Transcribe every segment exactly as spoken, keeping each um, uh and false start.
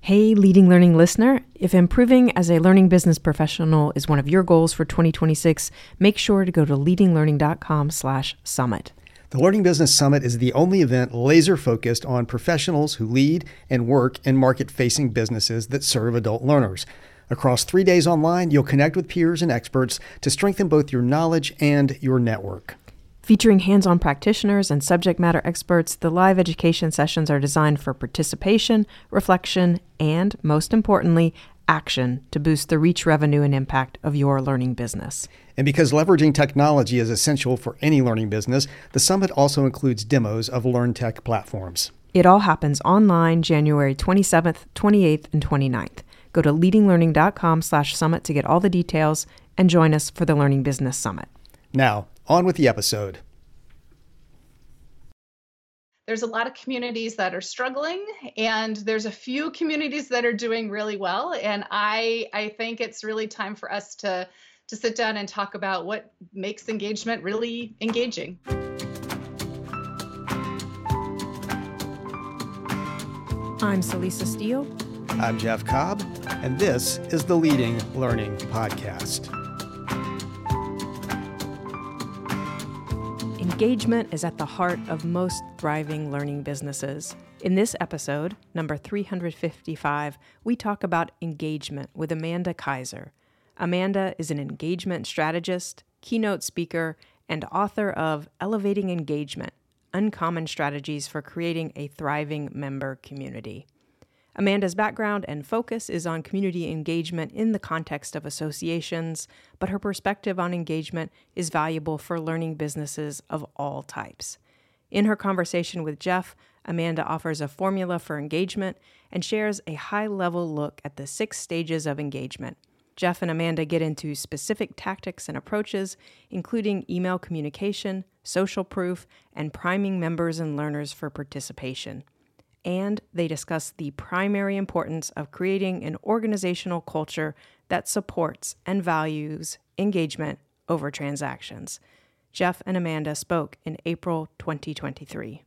Hey, Leading Learning listener, if improving as a learning business professional is one of your goals for twenty twenty-six, make sure to go to leadinglearning.com slash summit. The Learning Business Summit is the only event laser-focused on professionals who lead and work in market-facing businesses that serve adult learners. Across three days online, you'll connect with peers and experts to strengthen both your knowledge and your network. Featuring hands-on practitioners and subject matter experts, the live education sessions are designed for participation, reflection, and, most importantly, action to boost the reach, revenue, and impact of your learning business. And because leveraging technology is essential for any learning business, the summit also includes demos of LearnTech platforms. It all happens online January twenty-seventh, twenty-eighth, and twenty-ninth. Go to leadinglearning.com slash summit to get all the details and join us for the Learning Business Summit. Now, on with the episode. There's a lot of communities that are struggling, and there's a few communities that are doing really well. And I, I think it's really time for us to, to sit down and talk about what makes engagement really engaging. I'm Celisa Steele. I'm Jeff Cobb, and this is the Leading Learning Podcast. Engagement is at the heart of most thriving learning businesses. In this episode, number three hundred fifty-five, we talk about engagement with Amanda Kaiser. Amanda is an engagement strategist, keynote speaker, and author of Elevating Engagement: Uncommon Strategies for Creating a Thriving Member Community. Amanda's background and focus is on community engagement in the context of associations, but her perspective on engagement is valuable for learning businesses of all types. In her conversation with Jeff, Amanda offers a formula for engagement and shares a high-level look at the six stages of engagement. Jeff and Amanda get into specific tactics and approaches, including email communication, social proof, and priming members and learners for participation. And they discuss the primary importance of creating an organizational culture that supports and values engagement over transactions. Jeff and Amanda spoke in April twenty twenty-three.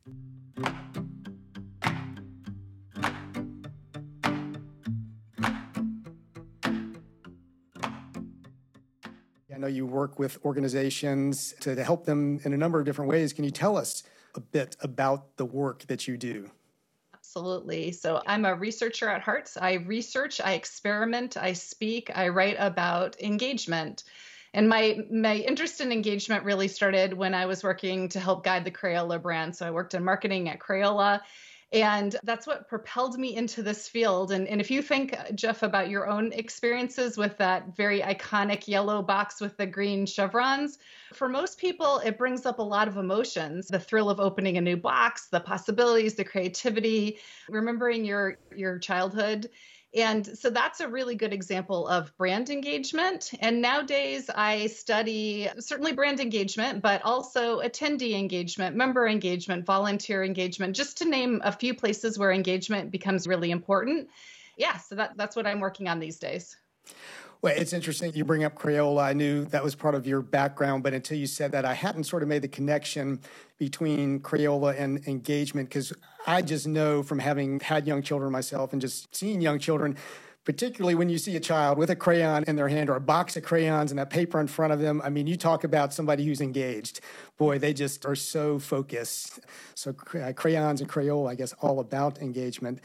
I know you work with organizations to, to help them in a number of different ways. Can you tell us a bit about the work that you do? Absolutely. So I'm a researcher at heart. I research, I experiment, I speak, I write about engagement. And my my interest in engagement really started when I was working to help guide the Crayola brand. So I worked in marketing at Crayola. And that's what propelled me into this field. And, and if you think, Jeff, about your own experiences with that very iconic yellow box with the green chevrons, for most people, it brings up a lot of emotions. The thrill of opening a new box, the possibilities, the creativity, remembering your, your childhood. And so that's a really good example of brand engagement. And nowadays I study certainly brand engagement, but also attendee engagement, member engagement, volunteer engagement, just to name a few places where engagement becomes really important. Yeah, so that, that's what I'm working on these days. Well, it's interesting you bring up Crayola. I knew that was part of your background, but until you said that, I hadn't sort of made the connection between Crayola and engagement, because I just know from having had young children myself and just seeing young children, particularly when you see a child with a crayon in their hand or a box of crayons and that paper in front of them. I mean, you talk about somebody who's engaged. Boy, they just are so focused. So crayons and Crayola, I guess, all about engagement.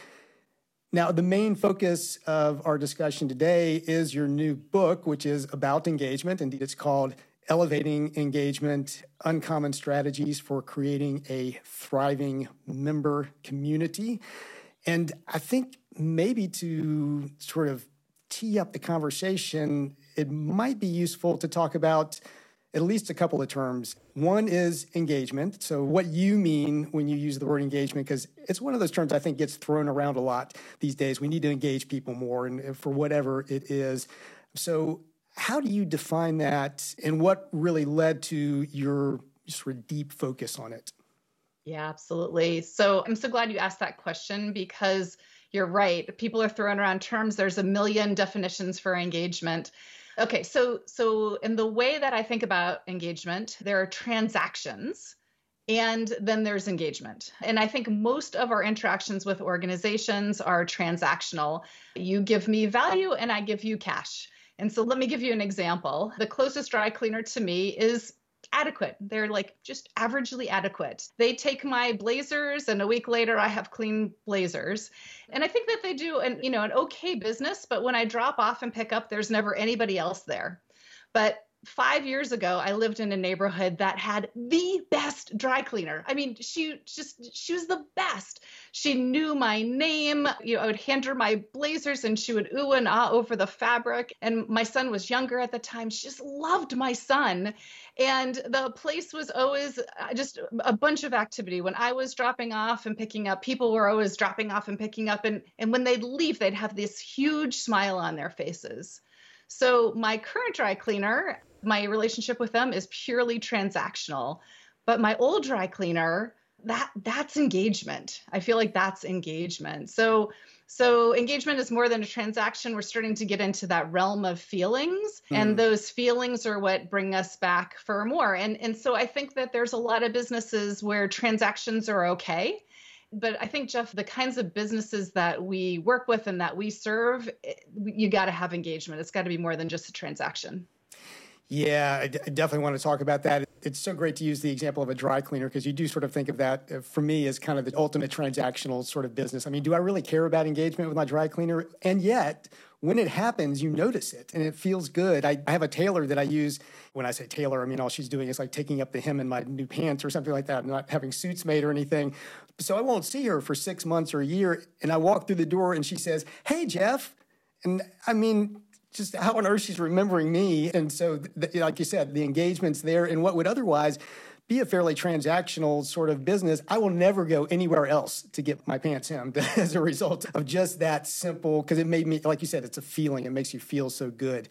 Now, the main focus of our discussion today is your new book, which is about engagement. Indeed, it's called Elevating Engagement: Uncommon Strategies for Creating a Thriving Member Community. And I think maybe to sort of tee up the conversation, it might be useful to talk about at least a couple of terms. One is engagement. So what you mean when you use the word engagement, because it's one of those terms I think gets thrown around a lot these days. We need to engage people more, and for whatever it is. So how do you define that, and what really led to your sort of deep focus on it? Yeah, absolutely. So I'm so glad you asked that question, because you're right. People are throwing around terms. There's a million definitions for engagement. Okay, so so in the way that I think about engagement, there are transactions And then there's engagement. And I think most of our interactions with organizations are transactional. You give me value and I give you cash. And so let me give you an example. The closest dry cleaner to me is adequate. They're like just averagely adequate. They take my blazers and a week later I have clean blazers. And I think that they do an, you know, an okay business, but when I drop off and pick up, there's never anybody else there. But Five years ago, I lived in a neighborhood that had the best dry cleaner. I mean, she just, she was the best. She knew my name. You know, I would hand her my blazers and she would ooh and ah over the fabric. And my son was younger at the time. She just loved my son. And the place was always just a bunch of activity. When I was dropping off and picking up, people were always dropping off and picking up. And, and when they'd leave, they'd have this huge smile on their faces. So my current dry cleaner, my relationship with them is purely transactional. But my old dry cleaner, that that's engagement. I feel like that's engagement. So so engagement is more than a transaction. We're starting to get into that realm of feelings, mm. and those feelings are what bring us back for more. And and so I think that there's a lot of businesses where transactions are okay. But I think, Jeff, the kinds of businesses that we work with and that we serve, you got to have engagement. It's got to be more than just a transaction. Yeah, I, d- I definitely want to talk about that. It's so great to use the example of a dry cleaner because you do sort of think of that, uh, for me, as kind of the ultimate transactional sort of business. I mean, do I really care about engagement with my dry cleaner? And yet, when it happens, you notice it and it feels good. I, I have a tailor that I use. When I say tailor, I mean, all she's doing is like taking up the hem in my new pants or something like that. I'm not having suits made or anything. So I won't see her for six months or a year. And I walk through the door and she says, "Hey, Jeff." And I mean, just how on earth she's remembering me. And so, th- like you said, the engagement's there in what would otherwise be a fairly transactional sort of business. I will never go anywhere else to get my pants hemmed as a result of just that simple, because it made me, like you said, it's a feeling. It makes you feel so good.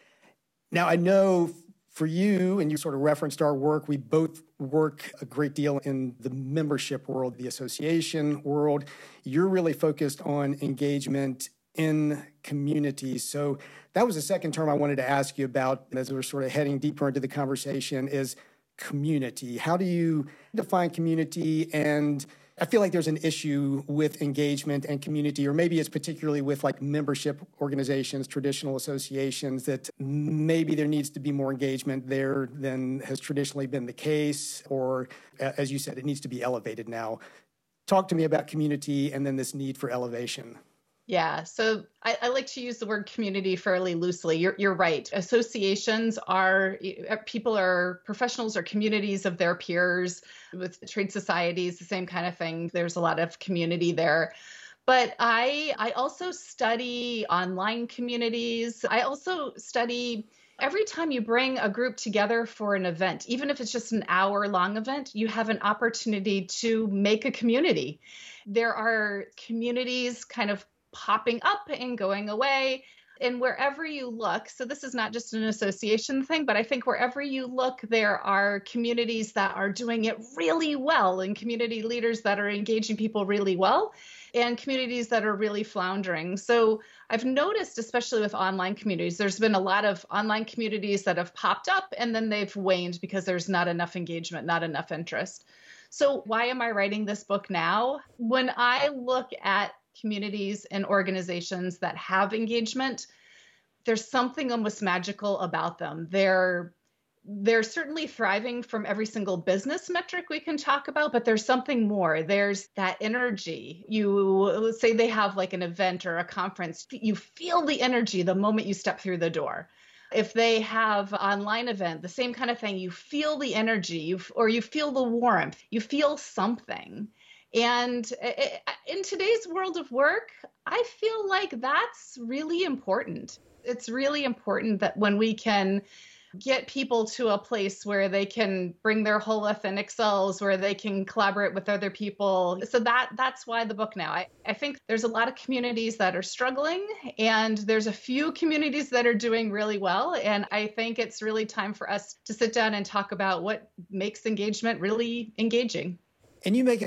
Now, I know for you, and you sort of referenced our work, we both work a great deal in the membership world, the association world. You're really focused on engagement in communities. So that was the second term I wanted to ask you about as we're sort of heading deeper into the conversation is community. How do you define community? And I feel like there's an issue with engagement and community, or maybe it's particularly with like membership organizations, traditional associations, that maybe there needs to be more engagement there than has traditionally been the case, or as you said, it needs to be elevated now. Talk to me about community and then this need for elevation. Yeah, so I, I like to use the word community fairly loosely. You're, you're right. Associations are, people are professionals or communities of their peers. With trade societies, the same kind of thing. There's a lot of community there. But I, I also study online communities. I also study every time you bring a group together for an event, even if it's just an hour long event, you have an opportunity to make a community. There are communities kind of popping up and going away. And wherever you look, so this is not just an association thing, but I think wherever you look, there are communities that are doing it really well and community leaders that are engaging people really well and communities that are really floundering. So I've noticed, especially with online communities, there's been a lot of online communities that have popped up and then they've waned because there's not enough engagement, not enough interest. So why am I writing this book now? When I look at communities and organizations that have engagement, there's something almost magical about them. They're they're certainly thriving from every single business metric we can talk about, but there's something more. There's that energy. You let's say they have like an event or a conference. You feel the energy the moment you step through the door. If they have an online event, the same kind of thing. You feel the energy, you, or you feel the warmth. You feel something. And in today's world of work, I feel like that's really important. It's really important that when we can get people to a place where they can bring their whole authentic selves, where they can collaborate with other people. So that that's why the book now. I, I think there's a lot of communities that are struggling, and there's a few communities that are doing really well. And I think it's really time for us to sit down and talk about what makes engagement really engaging. And you make a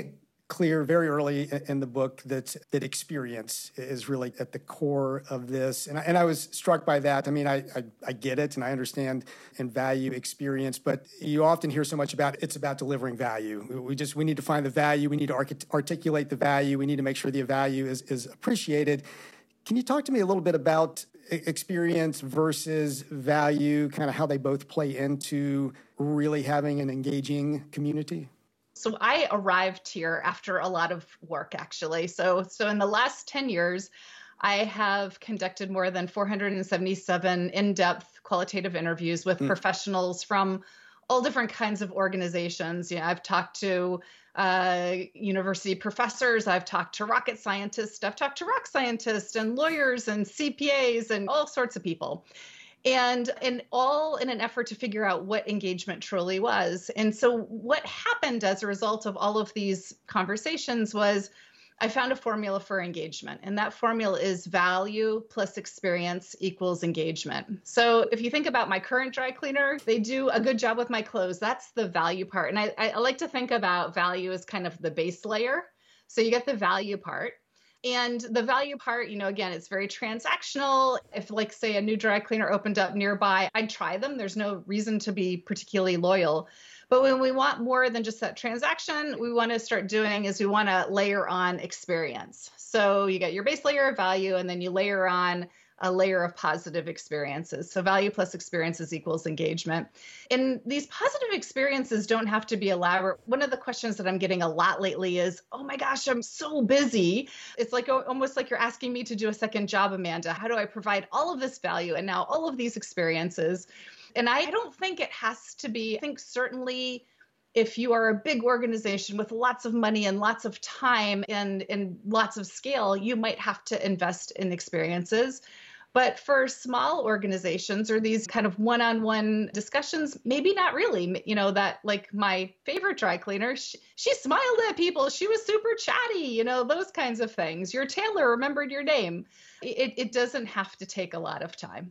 clear very early in the book that that experience is really at the core of this. And I, and I was struck by that. I mean, I, I, I get it and I understand and value experience, but you often hear so much about it's about delivering value. We just, we need to find the value. We need to arc- articulate the value. We need to make sure the value is, is appreciated. Can you talk to me a little bit about experience versus value, kind of how they both play into really having an engaging community? So I arrived here after a lot of work, actually. So, so in the last ten years, I have conducted more than four hundred seventy-seven in-depth qualitative interviews with mm. professionals from all different kinds of organizations. You know, I've talked to uh, university professors, I've talked to rocket scientists, I've talked to rock scientists and lawyers and C P As and all sorts of people. And, and all in an effort to figure out what engagement truly was. And so what happened as a result of all of these conversations was I found a formula for engagement. And that formula is value plus experience equals engagement. So if you think about my current dry cleaner, they do a good job with my clothes. That's the value part. And I, I like to think about value as kind of the base layer. So you get the value part. And the value part, you know, again, it's very transactional. If, like, say, a new dry cleaner opened up nearby, I'd try them. There's no reason to be particularly loyal. But when we want more than just that transaction, we want to start doing is we want to layer on experience. So you get your base layer of value, and then you layer on a layer of positive experiences. So value plus experiences equals engagement. And these positive experiences don't have to be elaborate. One of the questions that I'm getting a lot lately is, oh my gosh, I'm so busy. It's like almost like you're asking me to do a second job, Amanda. How do I provide all of this value and now all of these experiences? And I don't think it has to be, I think certainly if you are a big organization with lots of money and lots of time and, and lots of scale, you might have to invest in experiences. But for small organizations or these kind of one-on-one discussions, maybe not really. You know, that like my favorite dry cleaner, she, she smiled at people. She was super chatty, you know, those kinds of things. Your tailor remembered your name. It, it doesn't have to take a lot of time.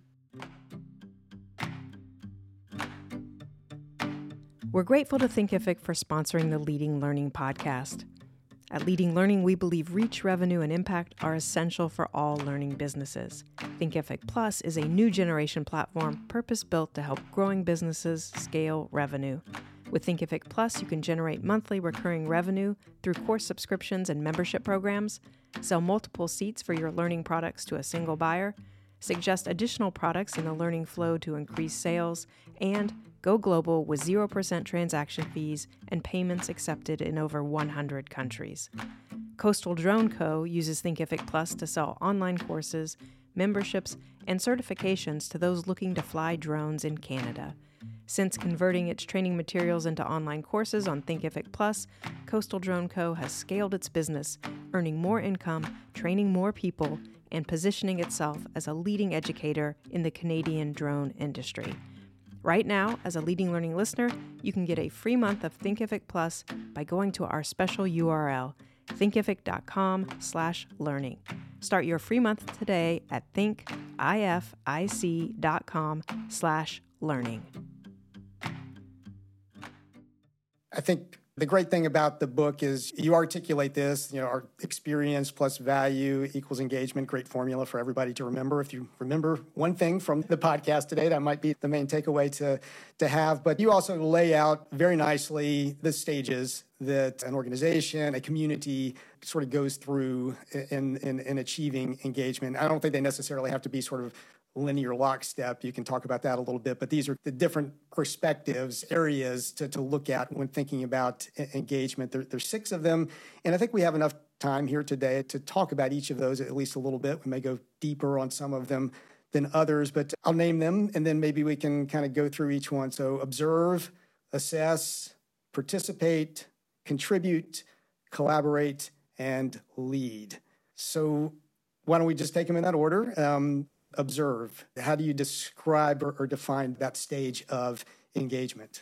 We're grateful to Thinkific for sponsoring the Leading Learning podcast. At Leading Learning, we believe reach, revenue, and impact are essential for all learning businesses. Thinkific Plus is a new generation platform purpose-built to help growing businesses scale revenue. With Thinkific Plus, you can generate monthly recurring revenue through course subscriptions and membership programs, sell multiple seats for your learning products to a single buyer, suggest additional products in the learning flow to increase sales, and go global with zero percent transaction fees and payments accepted in over one hundred countries. Coastal Drone Co. uses Thinkific Plus to sell online courses, memberships, and certifications to those looking to fly drones in Canada. Since converting its training materials into online courses on Thinkific Plus, Coastal Drone Co. has scaled its business, earning more income, training more people, and positioning itself as a leading educator in the Canadian drone industry. Right now, as a Leading Learning listener, you can get a free month of Thinkific Plus by going to our special U R L, thinkific.com slash learning. Start your free month today at thinkific.com slash learning. I think the great thing about the book is you articulate this, you know, our experience plus value equals engagement, great formula for everybody to remember. If you remember one thing from the podcast today, that might be the main takeaway to, to have. But you also lay out very nicely the stages that an organization, a community sort of goes through in, in, in achieving engagement. I don't think they necessarily have to be sort of linear lockstep. You can talk about that a little bit, but these are the different perspectives, areas to, to look at when thinking about engagement. There, there's six of them, and I think we have enough time here today to talk about each of those at least a little bit. We may go deeper on some of them than others, but I'll name them, and then maybe we can kind of go through each one. So observe, assess, participate, contribute, collaborate, and lead. So why don't we just take them in that order? Um, Observe. How do you describe or, or define that stage of engagement?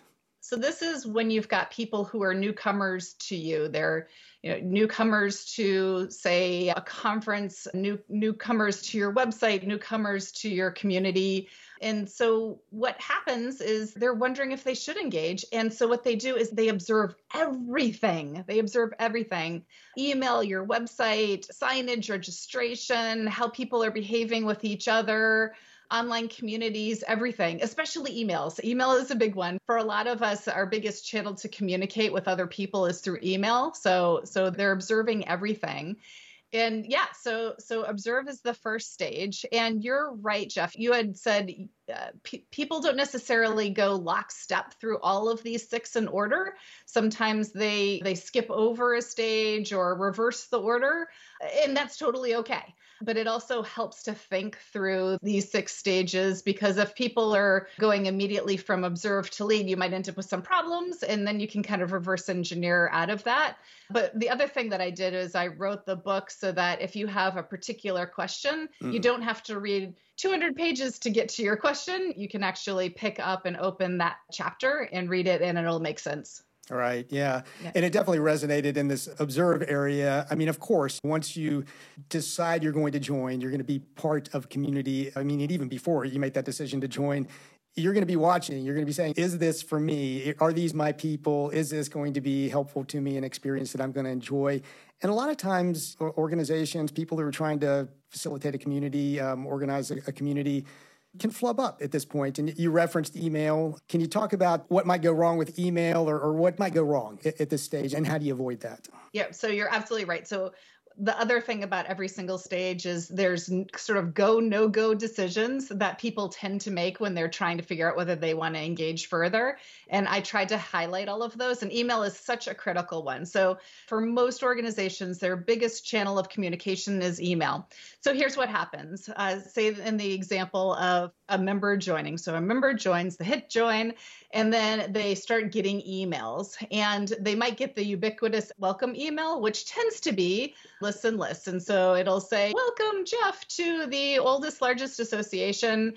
So this is when you've got people who are newcomers to you. They're, you know, newcomers to, say, a conference, new newcomers to your website, newcomers to your community. And so what happens is they're wondering if they should engage. And so what they do is they observe everything. They observe everything. Email, your website, signage, registration, how people are behaving with each other, online communities, everything, especially emails. Email is a big one. For a lot of us, our biggest channel to communicate with other people is through email. So, so they're observing everything. And yeah, so so observe is the first stage. And you're right, Jeff. You had said uh, pe- people don't necessarily go lockstep through all of these six in order. Sometimes they they skip over a stage or reverse the order, and that's totally okay. But it also helps to think through these six stages, because if people are going immediately from observe to lead, you might end up with some problems, and then you can kind of reverse engineer out of that. But the other thing that I did is I wrote the book so that if you have a particular question, mm. you don't have to read two hundred pages to get to your question. You can actually pick up and open that chapter and read it, and it'll make sense. All right. Yeah. yeah. And it definitely resonated in this observe area. I mean, of course, once you decide you're going to join, you're going to be part of community. I mean, even before you make that decision to join, you're going to be watching. You're going to be saying, is this for me? Are these my people? Is this going to be helpful to me, an experience that I'm going to enjoy? And a lot of times organizations, people who are trying to facilitate a community, um, organize a, a community, can flub up at this point. And you referenced email. Can you talk about what might go wrong with email, or, or what might go wrong at, at this stage, and how do you avoid that? Yeah, so you're absolutely right. So the other thing about every single stage is there's sort of go, no-go decisions that people tend to make when they're trying to figure out whether they want to engage further. And I tried to highlight all of those. And email is such a critical one. So for most organizations, their biggest channel of communication is email. So here's what happens. Uh, say in the example of a member joining. So a member joins, they hit join, and then they start getting emails. And they might get the ubiquitous welcome email, which tends to be listen, listen. So it'll say, welcome, Jeff, to the oldest, largest association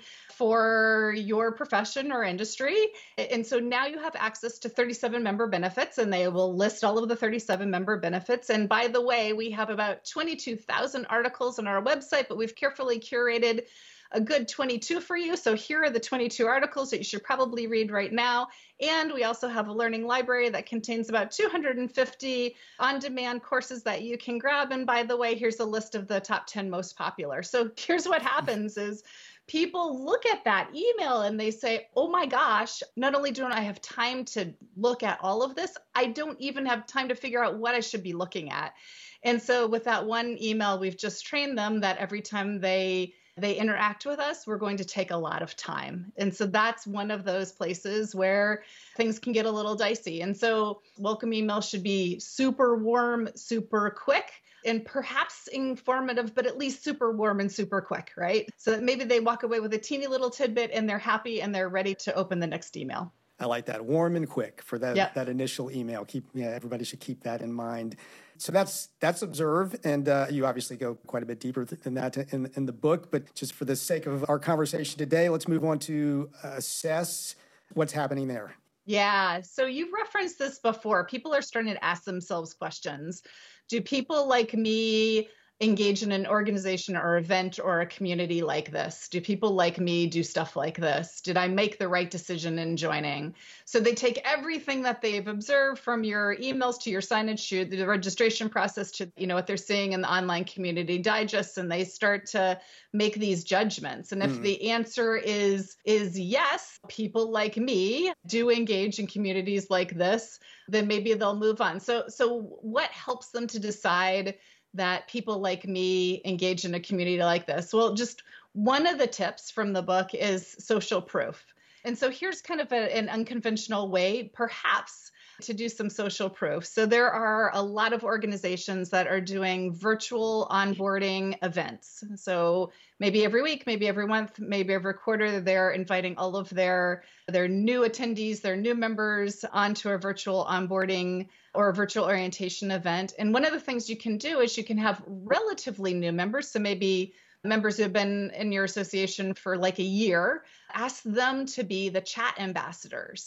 for your profession or industry. And so now you have access to thirty-seven member benefits, and they will list all of the thirty-seven member benefits. And by the way, we have about twenty-two thousand articles on our website, but we've carefully curated a good twenty-two for you. So here are the twenty-two articles that you should probably read right now. And we also have a learning library that contains about two hundred fifty on-demand courses that you can grab. And by the way, here's a list of the top ten most popular. So here's what happens is people look at that email and they say, oh my gosh, not only don't I have time to look at all of this, I don't even have time to figure out what I should be looking at. And so with that one email, we've just trained them that every time they they interact with us, we're going to take a lot of time. And so that's one of those places where things can get a little dicey. And so welcome email should be super warm, super quick, and perhaps informative, but at least super warm and super quick, right? So that maybe they walk away with a teeny little tidbit and they're happy and they're ready to open the next email. I like that. Warm and quick for that, yep. that initial email. Keep yeah, everybody should keep that in mind. So that's that's observe, and uh, you obviously go quite a bit deeper than that in, in the book. But just for the sake of our conversation today, let's move on to assess. What's happening there? Yeah. So you've referenced this before. People are starting to ask themselves questions. Do people like me engage in an organization or event or a community like this? Do people like me do stuff like this? Did I make the right decision in joining? So they take everything that they've observed, from your emails to your signage to the registration process to, you know, what they're seeing in the online community digests, and they start to make these judgments. And if mm. the answer is is yes, people like me do engage in communities like this, then maybe they'll move on. So so what helps them to decide that people like me engage in a community like this? Well, just one of the tips from the book is social proof. And so here's kind of a, an unconventional way, perhaps, to do some social proof. So there are a lot of organizations that are doing virtual onboarding events. So maybe every week, maybe every month, maybe every quarter, they're inviting all of their, their new attendees, their new members onto a virtual onboarding or a virtual orientation event. And one of the things you can do is you can have relatively new members. So maybe members who have been in your association for like a year, ask them to be the chat ambassadors.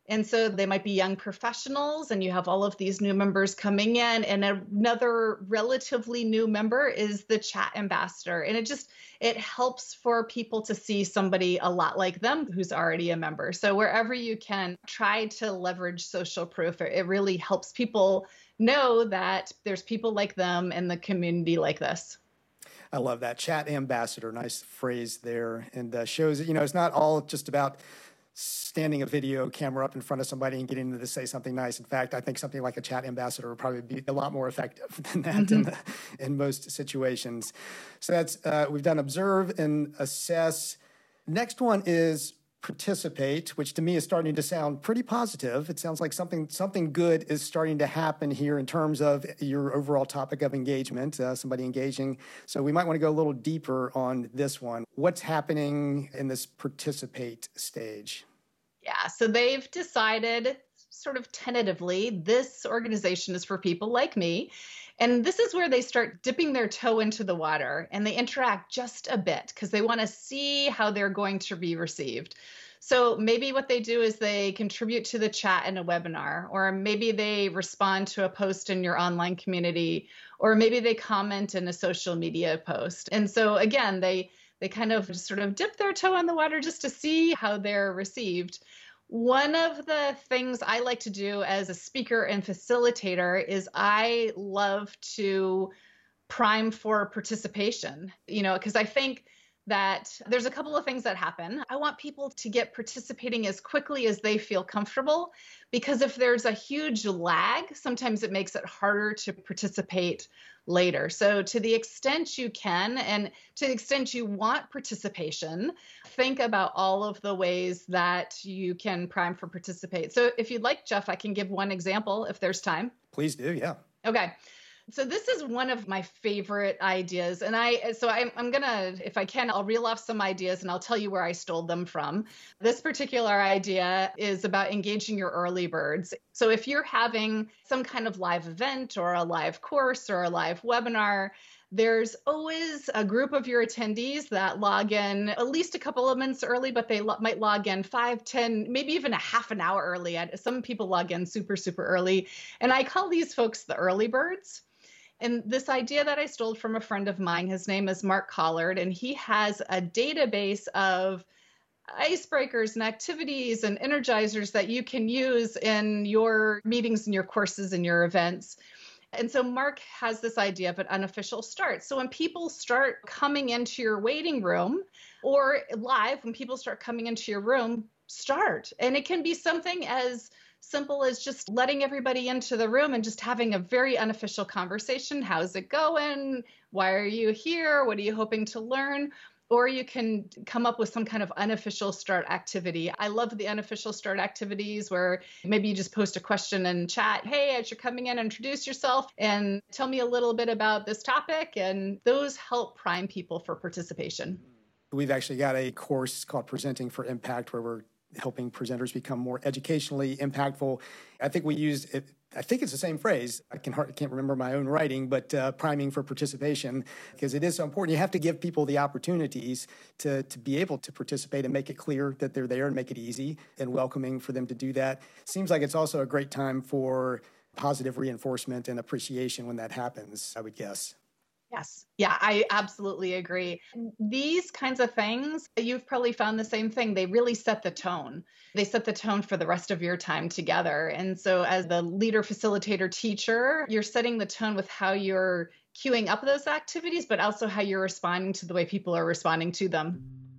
And so they might be young professionals, and you have all of these new members coming in. And another relatively new member is the chat ambassador. And it just, it helps for people to see somebody a lot like them who's already a member. So wherever you can, try to leverage social proof. It really helps people know that there's people like them in the community like this. I love that. Chat ambassador, nice phrase there. And uh, shows that, you know, it's not all just about standing a video camera up in front of somebody and getting them to say something nice. In fact, I think something like a chat ambassador would probably be a lot more effective than that mm-hmm. in, the, in most situations. So that's, uh, we've done observe and assess. Next one is participate, which to me is starting to sound pretty positive. It sounds like something something good is starting to happen here in terms of your overall topic of engagement, uh, somebody engaging. So we might want to go a little deeper on this one. What's happening in this participate stage? Yeah, so they've decided sort of tentatively, this organization is for people like me. And this is where they start dipping their toe into the water and they interact just a bit because they want to see how they're going to be received. So maybe what they do is they contribute to the chat in a webinar, or maybe they respond to a post in your online community, or maybe they comment in a social media post. And so again, they they kind of just sort of dip their toe in the water just to see how they're received. One of the things I like to do as a speaker and facilitator is I love to prime for participation, you know, because I think that there's a couple of things that happen. I want people to get participating as quickly as they feel comfortable, because if there's a huge lag, sometimes it makes it harder to participate later. So to the extent you can, and to the extent you want participation, think about all of the ways that you can prime for participate. So if you'd like, Jeff, I can give one example if there's time. Please do, yeah. Okay. So this is one of my favorite ideas. And I, so I'm, I'm going to, if I can, I'll reel off some ideas and I'll tell you where I stole them from. This particular idea is about engaging your early birds. So if you're having some kind of live event or a live course or a live webinar, there's always a group of your attendees that log in at least a couple of minutes early, but they lo- might log in five, ten, maybe even a half an hour early. Some people log in super, super early. And I call these folks the early birds. And this idea that I stole from a friend of mine, his name is Mark Collard, and he has a database of icebreakers and activities and energizers that you can use in your meetings and your courses and your events. And so Mark has this idea of an unofficial start. So when people start coming into your waiting room, or live, when people start coming into your room, start. And it can be something as simple as just letting everybody into the room and just having a very unofficial conversation. How's it going? Why are you here? What are you hoping to learn? Or you can come up with some kind of unofficial start activity. I love the unofficial start activities where maybe you just post a question in chat. Hey, as you're coming in, introduce yourself and tell me a little bit about this topic. And those help prime people for participation. We've actually got a course called Presenting for Impact where we're helping presenters become more educationally impactful. I think we used it. I think it's the same phrase. I can hardly can't remember my own writing, but uh, priming for participation, because it is so important. You have to give people the opportunities to, to be able to participate and make it clear that they're there and make it easy and welcoming for them to do that. Seems like it's also a great time for positive reinforcement and appreciation when that happens, I would guess. Yes. Yeah, I absolutely agree. These kinds of things, you've probably found the same thing. They really set the tone. They set the tone for the rest of your time together. And so as the leader, facilitator, teacher, you're setting the tone with how you're queuing up those activities, but also how you're responding to the way people are responding to them.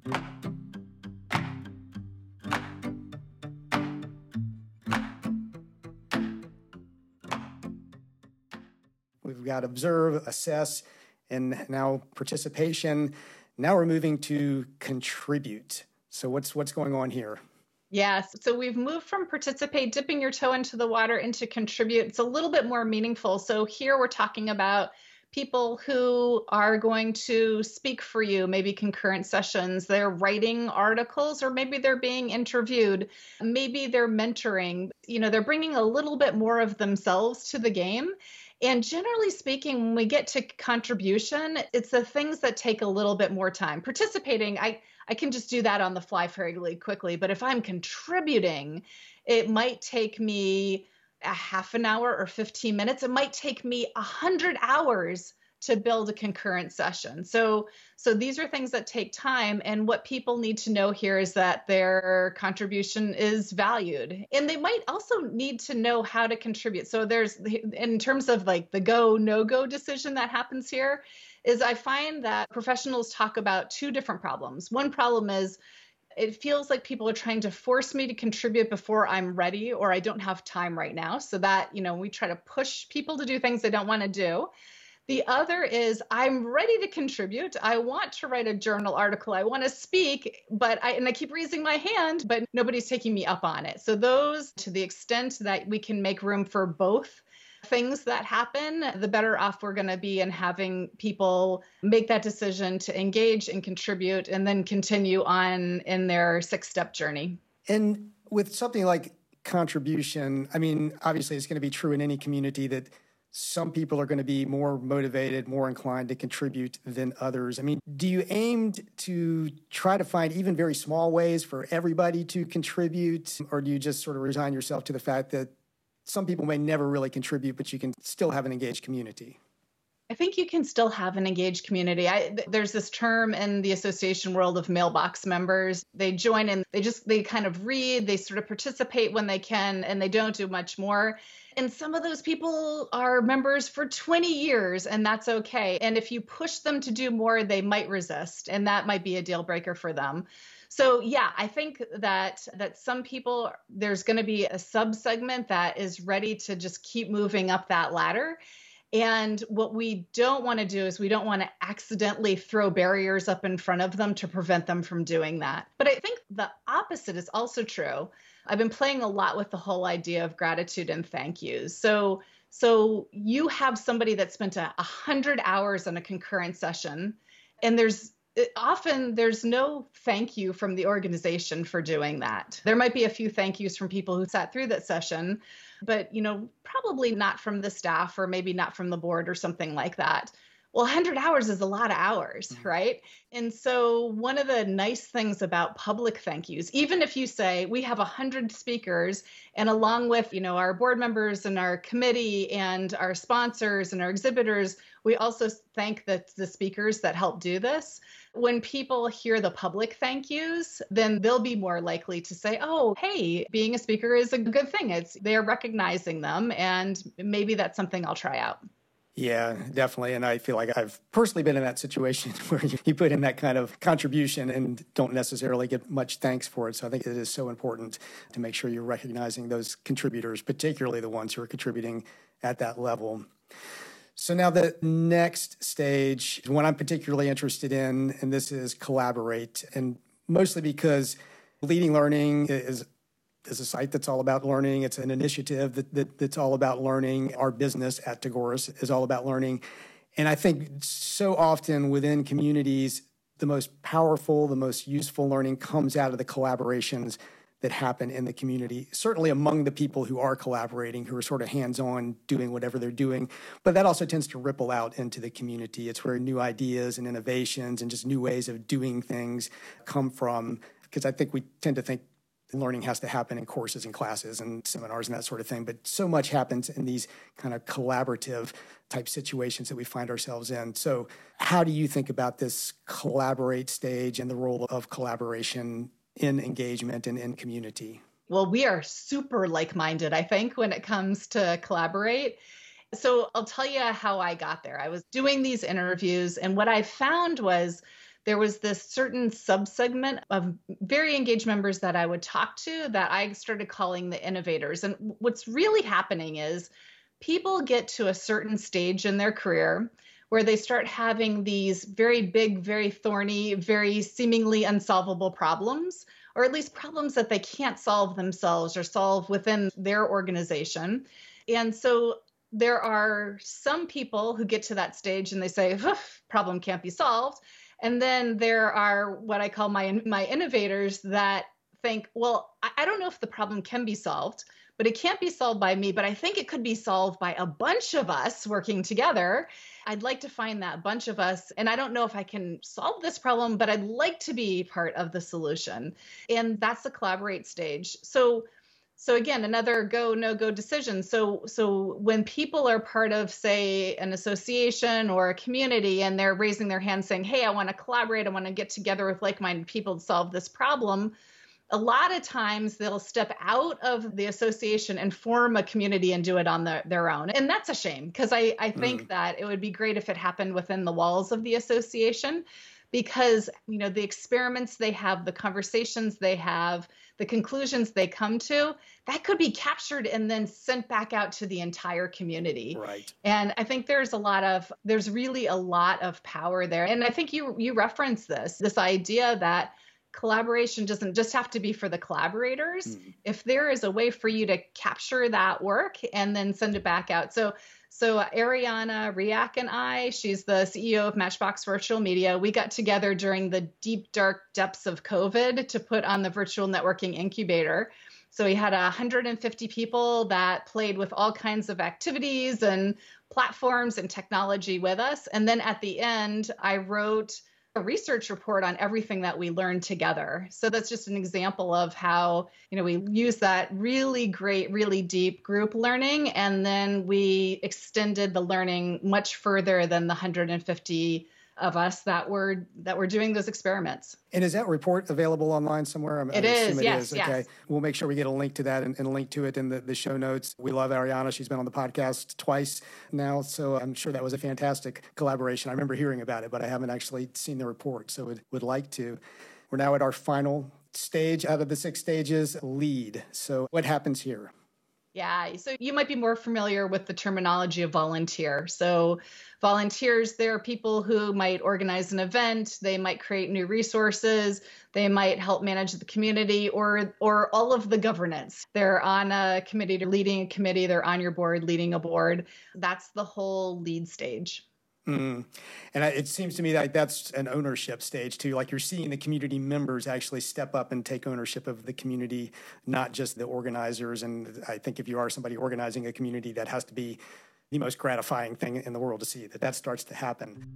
We've got observe, assess, and now participation. Now we're moving to contribute. So what's what's going on here? Yes. So we've moved from participate, dipping your toe into the water, into contribute. It's a little bit more meaningful. So here we're talking about people who are going to speak for you, maybe concurrent sessions. They're writing articles, or maybe they're being interviewed. Maybe they're mentoring. You know, they're bringing a little bit more of themselves to the game. And generally speaking, when we get to contribution, it's the things that take a little bit more time. Participating, I, I can just do that on the fly fairly quickly. But if I'm contributing, It might take me a half an hour or fifteen minutes. It might take me a hundred hours to build a concurrent session. So, so these are things that take time. And what people need to know here is that their contribution is valued. And they might also need to know how to contribute. So there's, in terms of like the go, no go decision that happens here, is I find that professionals talk about two different problems. One problem is, it feels like people are trying to force me to contribute before I'm ready, or I don't have time right now. So that, you know, we try to push people to do things they don't want to do. The other is, I'm ready to contribute. I want to write a journal article. I want to speak, but I, and I keep raising my hand, but nobody's taking me up on it. So those, to the extent that we can make room for both things that happen, the better off we're going to be in having people make that decision to engage and contribute and then continue on in their six-step journey. And with something like contribution, I mean, obviously it's going to be true in any community that some people are going to be more motivated, more inclined to contribute than others. I mean, do you aim to try to find even very small ways for everybody to contribute, or do you just sort of resign yourself to the fact that some people may never really contribute, but you can still have an engaged community? I think you can still have an engaged community. I, there's this term in the association world of mailbox members. They join in, they just, they kind of read, they sort of participate when they can, and they don't do much more. And some of those people are members for twenty years, and that's okay. And if you push them to do more, they might resist, and that might be a deal breaker for them. So yeah, I think that that some people, there's going to be a subsegment that is ready to just keep moving up that ladder. And what we don't want to do is we don't want to accidentally throw barriers up in front of them to prevent them from doing that. But I think the opposite is also true. I've been playing a lot with the whole idea of gratitude and thank yous. So, so you have somebody that spent a, a hundred hours on a concurrent session, and there's often there's no thank you from the organization for doing that. There might be a few thank yous from people who sat through that session, but you know, probably not from the staff, or maybe not from the board or something like that. Well, one hundred hours is a lot of hours, mm-hmm. right? And so one of the nice things about public thank yous, even if you say we have one hundred speakers, and along with, you know, our board members and our committee and our sponsors and our exhibitors, we also thank the, the speakers that help do this. When people hear the public thank yous, then they'll be more likely to say, oh, hey, being a speaker is a good thing. It's they're recognizing them, and maybe that's something I'll try out. Yeah, definitely. And I feel like I've personally been in that situation where you put in that kind of contribution and don't necessarily get much thanks for it. So I think it is so important to make sure you're recognizing those contributors, particularly the ones who are contributing at that level. So now the next stage is one I'm particularly interested in, and this is collaborate. And mostly because Leading Learning is is a site that's all about learning. It's an initiative that, that that's all about learning. Our business at Tagoras is all about learning. And I think so often within communities, the most powerful, the most useful learning comes out of the collaborations that happen in the community, certainly among the people who are collaborating, who are sort of hands-on doing whatever they're doing. But that also tends to ripple out into the community. It's where new ideas and innovations and just new ways of doing things come from. Because I think we tend to think learning has to happen in courses and classes and seminars and that sort of thing. But so much happens in these kind of collaborative type situations that we find ourselves in. So how do you think about this collaborate stage and the role of collaboration in engagement and in community? Well, we are super like-minded, I think, when it comes to collaborate. So I'll tell you how I got there. I was doing these interviews, and what I found was there was this certain subsegment of very engaged members that I would talk to that I started calling the innovators. And what's really happening is people get to a certain stage in their career where they start having these very big, very thorny, very seemingly unsolvable problems, or at least problems that they can't solve themselves or solve within their organization. And so there are some people who get to that stage and they say, problem can't be solved. And then there are what I call my my innovators that think, well, I don't know if the problem can be solved, but it can't be solved by me, but I think it could be solved by a bunch of us working together. I'd like to find that bunch of us, and I don't know if I can solve this problem, but I'd like to be part of the solution. And that's the collaborate stage. So So again, another go, no go decision. So, so when people are part of, say, an association or a community, and they're raising their hand saying, hey, I want to collaborate, I want to get together with like-minded people to solve this problem, a lot of times they'll step out of the association and form a community and do it on the, their own. And that's a shame, because I, I think mm. that it would be great if it happened within the walls of the association, because, you know, the experiments they have, the conversations they have, the conclusions they come to, that could be captured and then sent back out to the entire community. Right. And I think there's a lot of, there's really a lot of power there. And I think you, you referenced this, this idea that collaboration doesn't just have to be for the collaborators. Mm. If there is a way for you to capture that work and then send it back out. So So Ariana Riak and I, she's the C E O of Matchbox Virtual Media. We got together during the deep, dark depths of COVID to put on the virtual networking incubator. So we had one hundred fifty people that played with all kinds of activities and platforms and technology with us. And then at the end, I wrote a research report on everything that we learned together. So that's just an example of how, you know, we use that really great, really deep group learning, and then we extended the learning much further than the one hundred fifty of us that were that were doing those experiments. And is that report available online somewhere? I'm, it I is, it yes, is. yes. Okay. We'll make sure we get a link to that and, and a link to it in the, the show notes. We love Ariana. She's been on the podcast twice now, so I'm sure that was a fantastic collaboration. I remember hearing about it, but I haven't actually seen the report, so would, would like to. We're now at our final stage out of the six stages, lead. So what happens here? Yeah, so you might be more familiar with the terminology of volunteer. So volunteers, they're people who might organize an event, they might create new resources, they might help manage the community, or or all of the governance. They're on a committee, they're leading a committee, they're on your board, leading a board. That's the whole lead stage. Mm. And it seems to me like that's an ownership stage too. Like you're seeing the community members actually step up and take ownership of the community, not just the organizers. And I think if you are somebody organizing a community, that has to be the most gratifying thing in the world to see that that starts to happen.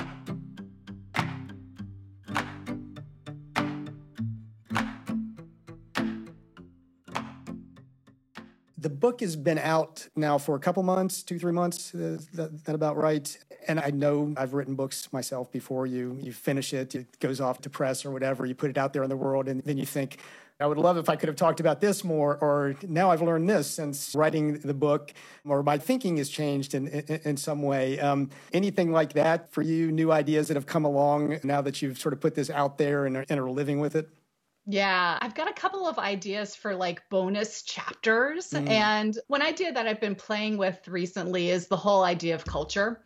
The book has been out now for a couple months, two, three months. Is that, that about right? And I know I've written books myself before. You you finish it, it goes off to press or whatever. You put it out there in the world, and then you think, I would love if I could have talked about this more, or now I've learned this since writing the book, or my thinking has changed in, in, in some way. Um, anything like that for you, new ideas that have come along now that you've sort of put this out there and are, and are living with it? Yeah, I've got a couple of ideas for like bonus chapters. Mm. And one idea that I've been playing with recently is the whole idea of culture.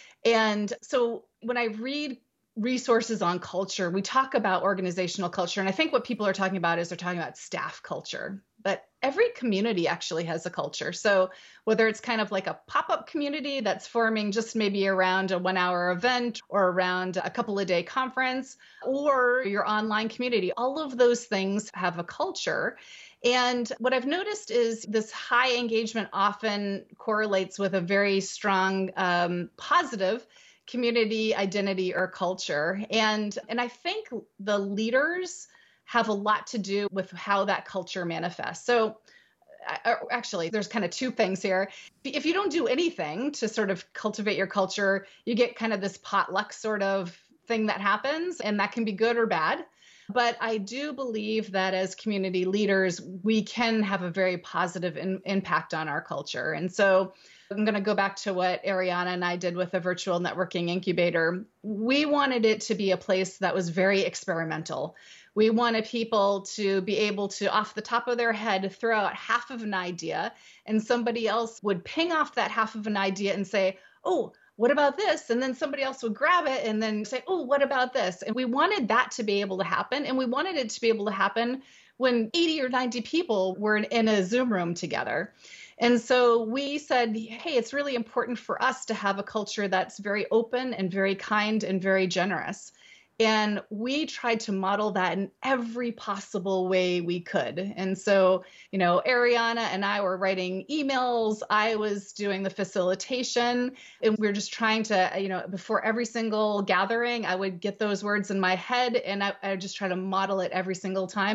And so when I read resources on culture, we talk about organizational culture. And I think what people are talking about is they're talking about staff culture. But every community actually has a culture. So whether it's kind of like a pop-up community that's forming just maybe around a one-hour event or around a couple of day conference, or your online community, all of those things have a culture. And what I've noticed is this high engagement often correlates with a very strong um, positive community identity or culture. And, and I think the leaders have a lot to do with how that culture manifests. So uh, actually, there's kind of two things here. If you don't do anything to sort of cultivate your culture, you get kind of this potluck sort of thing that happens, and that can be good or bad. But I do believe that as community leaders, we can have a very positive in, impact on our culture. And so I'm going to go back to what Ariana and I did with the virtual networking incubator. We wanted it to be a place that was very experimental. We wanted people to be able to, off the top of their head, throw out half of an idea, and somebody else would ping off that half of an idea and say, oh, what about this? And then somebody else would grab it and then say, oh, what about this? And we wanted that to be able to happen. And we wanted it to be able to happen when eighty or ninety people were in, in a Zoom room together. And so we said, hey, it's really important for us to have a culture that's very open and very kind and very generous. And we tried to model that in every possible way we could. And so, you know, Ariana and I were writing emails. I was doing the facilitation. And we were just trying to, you know, before every single gathering, I would get those words in my head, and I, I would just try to model it every single time.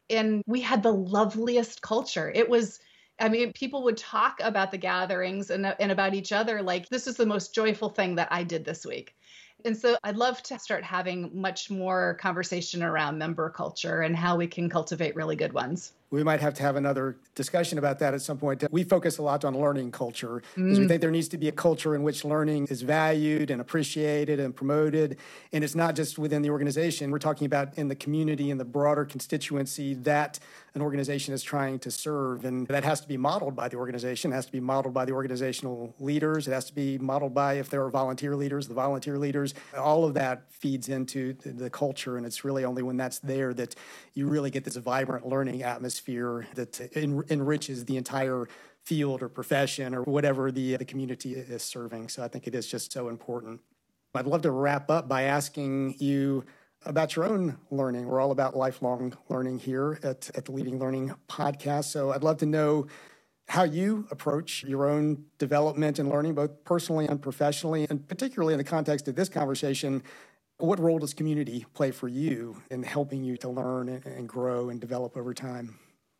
And we had the loveliest culture. It was, I mean, people would talk about the gatherings and, and about each other like, this is the most joyful thing that I did this week. And so I'd love to start having much more conversation around member culture and how we can cultivate really good ones. We might have to have another discussion about that at some point. We focus a lot on learning culture because mm. we think there needs to be a culture in which learning is valued and appreciated and promoted. And it's not just within the organization. We're talking about in the community and the broader constituency that an organization is trying to serve. And that has to be modeled by the organization. It has to be modeled by the organizational leaders. It has to be modeled by, if there are volunteer leaders, the volunteer leaders. All of that feeds into the culture. And it's really only when that's there that you really get this vibrant learning atmosphere that en- enriches the entire field or profession or whatever the, the community is serving. So I think it is just so important. I'd love to wrap up by asking you about your own learning. We're all about lifelong learning here at, at the Leading Learning Podcast. So I'd love to know how you approach your own development and learning, both personally and professionally, and particularly in the context of this conversation. What role does community play for you in helping you to learn and grow and develop over time?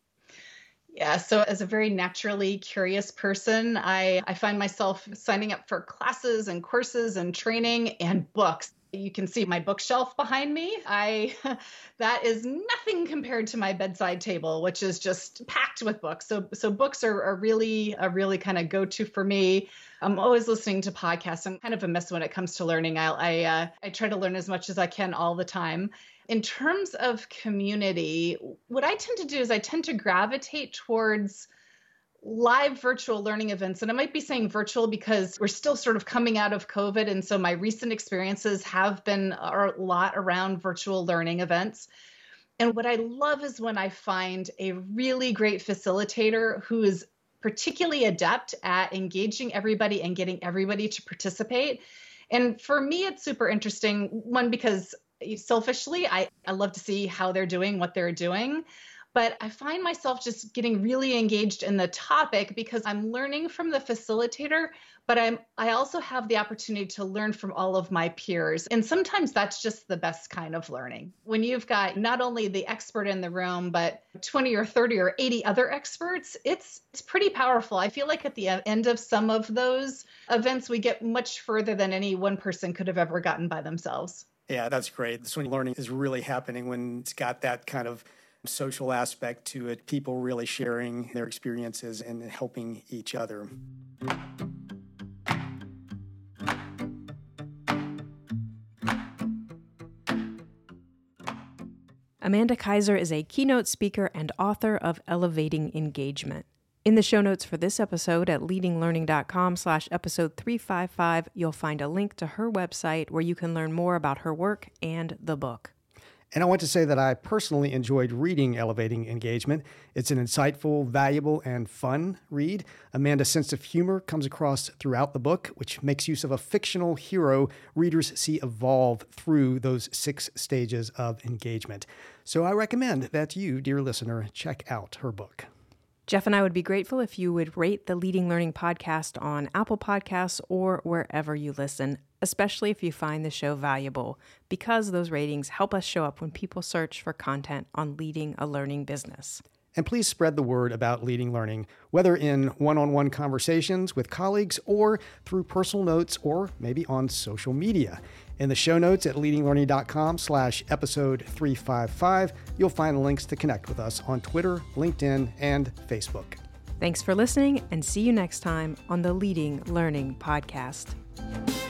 Yeah, so as a very naturally curious person, I, I find myself signing up for classes and courses and training and books. You can see my bookshelf behind me. I that is nothing compared to my bedside table, which is just packed with books. So so books are, are really a really kind of go-to for me. I'm always listening to podcasts. I'm kind of a mess when it comes to learning. I I, uh, I try to learn as much as I can all the time. In terms of community, what I tend to do is I tend to gravitate towards live virtual learning events. And I might be saying virtual because we're still sort of coming out of COVID. And so my recent experiences have been a lot around virtual learning events. And what I love is when I find a really great facilitator who is particularly adept at engaging everybody and getting everybody to participate. And for me, it's super interesting. One, because selfishly, I, I love to see how they're doing, what they're doing. But I find myself just getting really engaged in the topic because I'm learning from the facilitator, but I'm I also have the opportunity to learn from all of my peers. And sometimes that's just the best kind of learning. When you've got not only the expert in the room, but twenty or thirty or eighty other experts, it's it's pretty powerful. I feel like at the end of some of those events, we get much further than any one person could have ever gotten by themselves. Yeah, that's great. This when learning is really happening, when it's got that kind of social aspect to it, people really sharing their experiences and helping each other. Amanda Keyser is a keynote speaker and author of Elevating Engagement. In the show notes for this episode at leadinglearning.com slash episode 355, you'll find a link to her website where you can learn more about her work and the book. And I want to say that I personally enjoyed reading Elevating Engagement. It's an insightful, valuable, and fun read. Amanda's sense of humor comes across throughout the book, which makes use of a fictional hero readers see evolve through those six stages of engagement. So I recommend that you, dear listener, check out her book. Jeff and I would be grateful if you would rate the Leading Learning Podcast on Apple Podcasts or wherever you listen, especially if you find the show valuable, because those ratings help us show up when people search for content on leading a learning business. And please spread the word about Leading Learning, whether in one-on-one conversations with colleagues or through personal notes or maybe on social media. In the show notes at leadinglearning.com slash episode 355, you'll find links to connect with us on Twitter, LinkedIn, and Facebook. Thanks for listening, and see you next time on the Leading Learning Podcast.